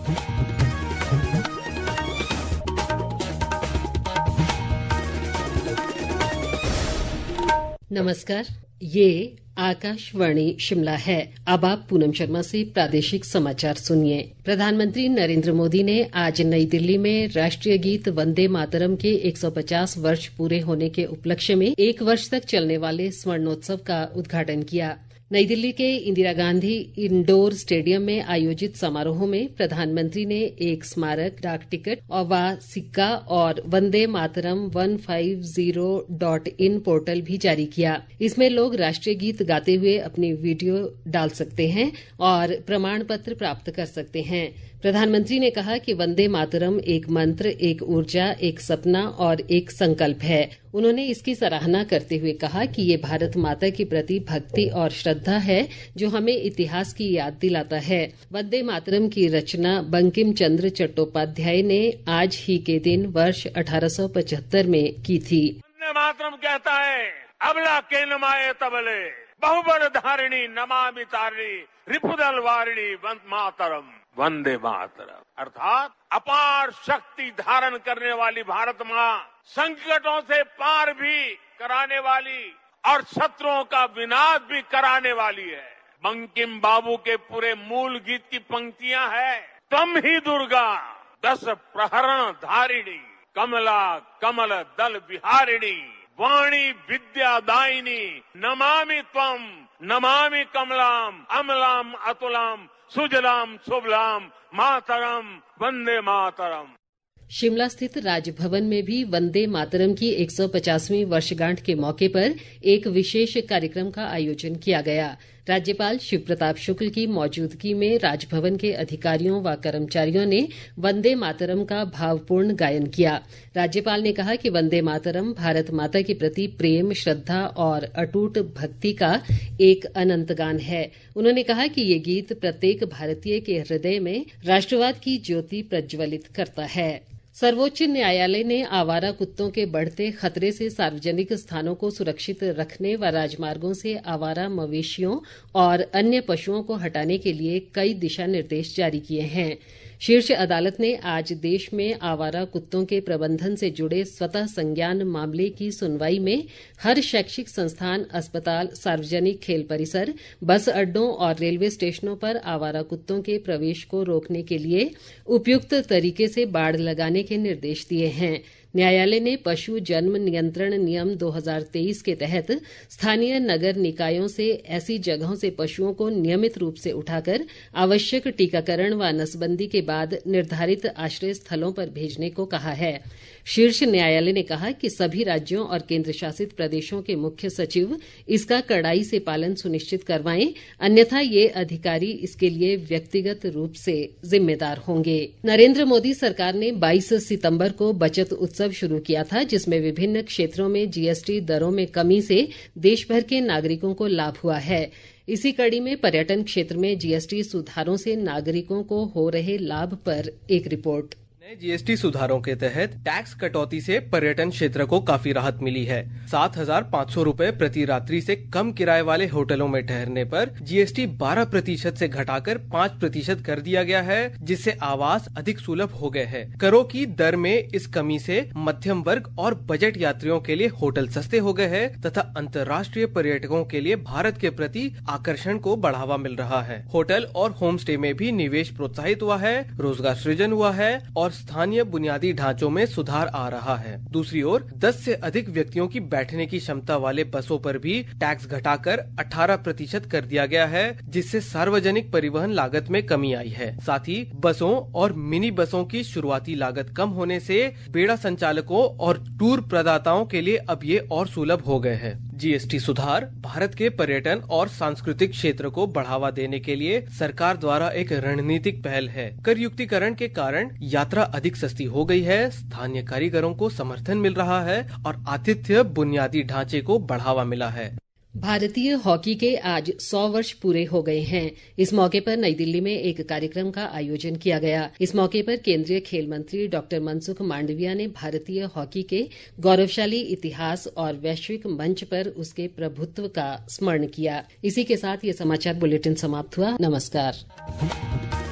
नमस्कार, ये आकाशवाणी शिमला है। अब आप पूनम शर्मा से प्रादेशिक समाचार सुनिए। प्रधानमंत्री नरेंद्र मोदी ने आज नई दिल्ली में राष्ट्रीय गीत वंदे मातरम के 150 वर्ष पूरे होने के उपलक्ष्य में 1 वर्ष तक चलने वाले स्वर्णोत्सव का उद्घाटन किया। नई दिल्ली के इंदिरा गांधी इंडोर स्टेडियम में आयोजित समारोह में प्रधानमंत्री ने एक स्मारक, डाक टिकट व सिक्का और वंदे मातरम 150.in पोर्टल भी जारी किया। इसमें लोग राष्ट्रीय गीत गाते हुए अपनी वीडियो डाल सकते हैं और प्रमाण पत्र प्राप्त कर सकते हैं। प्रधानमंत्री ने कहा कि वंदे मातरम एक मंत्र, एक ऊर्जा, एक सपना और एक संकल्प है। उन्होंने इसकी सराहना करते हुए कहा कि ये भारत माता के प्रति भक्ति और श्रद्धा है जो हमें इतिहास की याद दिलाता है। वंदे मातरम की रचना बंकिम चंद्र चट्टोपाध्याय ने आज ही के दिन वर्ष 1875 में की थी। वंदे मातरम कहता है, अबला के नमाए तबले बहुबल धारिणी नमामि तारिणी रिपुदल वारिणी मातरम वंदे मातरम, अर्थात अपार शक्ति धारण करने वाली भारत माँ संकटों से पार भी कराने वाली और शत्रुओं का विनाश भी कराने वाली है। बंकिम बाबू के पूरे मूल गीत की पंक्तियां है, तुम ही दुर्गा 10 प्रहरण धारिणी कमला कमल दल विहारिणी वाणी विद्या दायिनी नमामि त्वम नमामि कमलाम अमलाम अतुलाम सुजलाम शुभलाम मातरम वंदे मातरम। शिमला स्थित राजभवन में भी वंदे मातरम की 150वीं वर्षगांठ के मौके पर एक विशेष कार्यक्रम का आयोजन किया गया। राज्यपाल शिव प्रताप शुक्ल की मौजूदगी में राजभवन के अधिकारियों व कर्मचारियों ने वंदे मातरम का भावपूर्ण गायन किया। राज्यपाल ने कहा कि वंदे मातरम भारत माता के प्रति प्रेम, श्रद्धा और अटूट भक्ति का एक अनंत गान है। उन्होंने कहा कि ये गीत प्रत्येक भारतीय के हृदय में राष्ट्रवाद की ज्योति प्रज्वलित करता है। सर्वोच्च न्यायालय ने आवारा कुत्तों के बढ़ते खतरे से सार्वजनिक स्थानों को सुरक्षित रखने व राजमार्गों से आवारा मवेशियों और अन्य पशुओं को हटाने के लिए कई दिशा निर्देश जारी किए हैं। शीर्ष अदालत ने आज देश में आवारा कुत्तों के प्रबंधन से जुड़े स्वतः संज्ञान मामले की सुनवाई में हर शैक्षिक संस्थान, अस्पताल, सार्वजनिक खेल परिसर, बस अड्डों और रेलवे स्टेशनों पर आवारा कुत्तों के प्रवेश को रोकने के लिए उपयुक्त तरीके से बाड़ लगाने के निर्देश दिए हैं। न्यायालय ने पशु जन्म नियंत्रण नियम 2023 के तहत स्थानीय नगर निकायों से ऐसी जगहों से पशुओं को नियमित रूप से उठाकर आवश्यक टीकाकरण व नसबंदी के बाद निर्धारित आश्रय स्थलों पर भेजने को कहा है। शीर्ष न्यायालय ने कहा कि सभी राज्यों और केंद्र शासित प्रदेशों के मुख्य सचिव इसका कड़ाई से पालन सुनिश्चित करवाएं, अन्यथा ये अधिकारी इसके लिए व्यक्तिगत रूप से जिम्मेदार होंगे। नरेंद्र मोदी सरकार ने 22 सितंबर को बचत उत्सव शुरू किया था, जिसमें विभिन्न क्षेत्रों में जीएसटी दरों में कमी से देश भर के नागरिकों को लाभ हुआ है। इसी कड़ी में पर्यटन क्षेत्र में जीएसटी सुधारों से नागरिकों को हो रहे लाभ पर एक रिपोर्ट। नए जीएसटी सुधारों के तहत टैक्स कटौती से पर्यटन क्षेत्र को काफी राहत मिली है। 7,500 रुपए प्रति रात्रि से कम किराए वाले होटलों में ठहरने पर जीएसटी 12% से घटाकर 5% कर दिया गया है, जिससे आवास अधिक सुलभ हो गए हैं। करों की दर में इस कमी से मध्यम वर्ग और बजट यात्रियों के लिए होटल सस्ते हो गए हैं तथा अंतर्राष्ट्रीय पर्यटकों के लिए भारत के प्रति आकर्षण को बढ़ावा मिल रहा है। होटल और होम स्टे में भी निवेश प्रोत्साहित हुआ है, रोजगार सृजन हुआ है और स्थानीय बुनियादी ढांचों में सुधार आ रहा है। दूसरी ओर 10 से अधिक व्यक्तियों की बैठने की क्षमता वाले बसों पर भी टैक्स घटाकर 18% कर दिया गया है, जिससे सार्वजनिक परिवहन लागत में कमी आई है। साथ ही बसों और मिनी बसों की शुरुआती लागत कम होने से बेड़ा संचालकों और टूर प्रदाताओं के लिए अब ये और सुलभ हो गए हैं। जीएसटी सुधार भारत के पर्यटन और सांस्कृतिक क्षेत्र को बढ़ावा देने के लिए सरकार द्वारा एक रणनीतिक पहल है। कर युक्तिकरण के कारण यात्रा अधिक सस्ती हो गई है, स्थानीय कारीगरों को समर्थन मिल रहा है और आतिथ्य बुनियादी ढांचे को बढ़ावा मिला है। भारतीय हॉकी के आज 100 वर्ष पूरे हो गए हैं। इस मौके पर नई दिल्ली में एक कार्यक्रम का आयोजन किया गया। इस मौके पर केंद्रीय खेल मंत्री डॉक्टर मनसुख मांडविया ने भारतीय हॉकी के गौरवशाली इतिहास और वैश्विक मंच पर उसके प्रभुत्व का स्मरण किया। इसी के साथ ये समाचार बुलेटिन समाप्त हुआ। नमस्कार।